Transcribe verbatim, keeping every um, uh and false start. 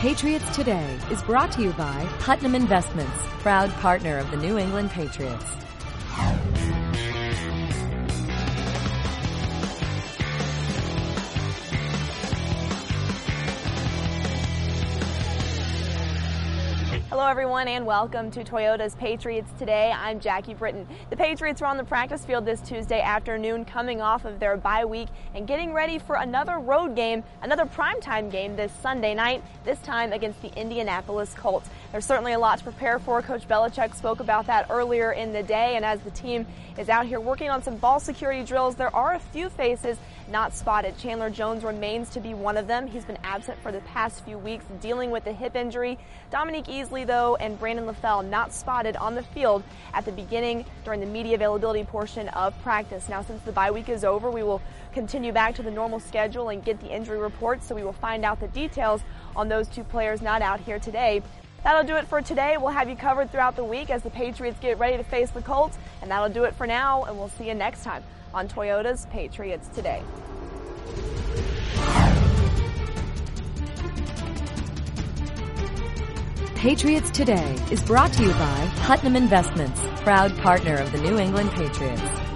Patriots Today is brought to you by Putnam Investments, proud partner of the New England Patriots. Hello everyone and welcome to Toyota's Patriots Today. I'm Jackie Britton. The Patriots are on the practice field this Tuesday afternoon coming off of their bye week and getting ready for another road game, another primetime game this Sunday night, this time against the Indianapolis Colts. There's certainly a lot to prepare for. Coach Belichick spoke about that earlier in the day, and as the team is out here working on some ball security drills, there are a few faces not spotted. Chandler Jones remains to be one of them. He's been absent for the past few weeks dealing with a hip injury. Dominique Easley, though, and Brandon LaFell not spotted on the field at the beginning during the media availability portion of practice. Now, since the bye week is over, we will continue back to the normal schedule and get the injury reports, so we will find out the details on those two players not out here today. That'll do it for today. We'll have you covered throughout the week as the Patriots get ready to face the Colts, and that'll do it for now, and we'll see you next time on Toyota's Patriots Today. Patriots Today is brought to you by Putnam Investments, proud partner of the New England Patriots.